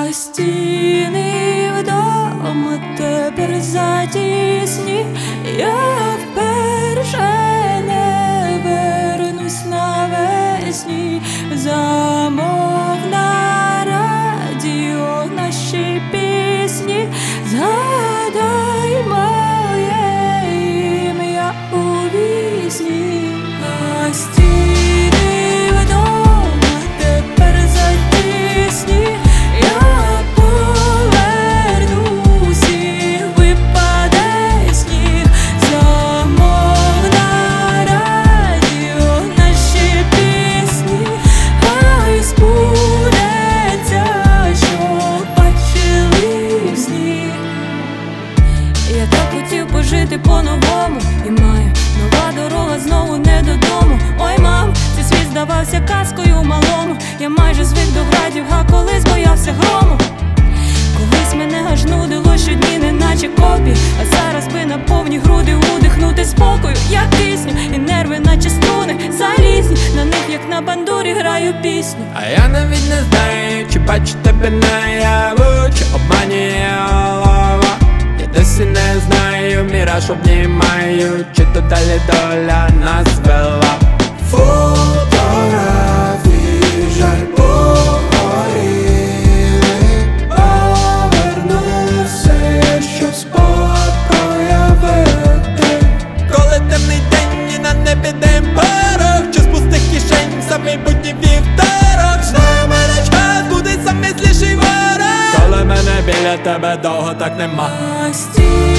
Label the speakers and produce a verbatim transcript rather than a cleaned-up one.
Speaker 1: а стіни вдома тепер затісні. Я вперше не вернусь навесні. Замов на радіо наші пісні. Згадай моє ім'я у вісні. А стіни вдома тепер затісні. Я повернусь, і випаде сніг. Замов на радіо наші пісні. Хай збудеться, що бачили в сні. Я так хотів пожити по-новому, і маю нова дорога знову не додому. Ой, мам, цей світ здавався казкою малому. Я майже звик до градів, а колись боявся грому. Колись мене аж нудило щодні, неначе копії. А зараз би на повні груди удихнути спокою. Я кисню, і нерви наче струни залізні. На них, як на бандурі, граю пісню.
Speaker 2: А я навіть не знаю, чи бачу тебе наяву, чи обманює голова. Я досі не знаю, міраж обнімаю, чи то далі доля нас вела. Фотографії жаль погоріли. Повернуся, щоб спогад проявити. Коли темний день і на небі дим порох, чи з пустих кишень за майбутній вівторок. Знаю, мене час буде самий зліший ворог. Коли мене біля тебе довго так нема.
Speaker 1: А стіни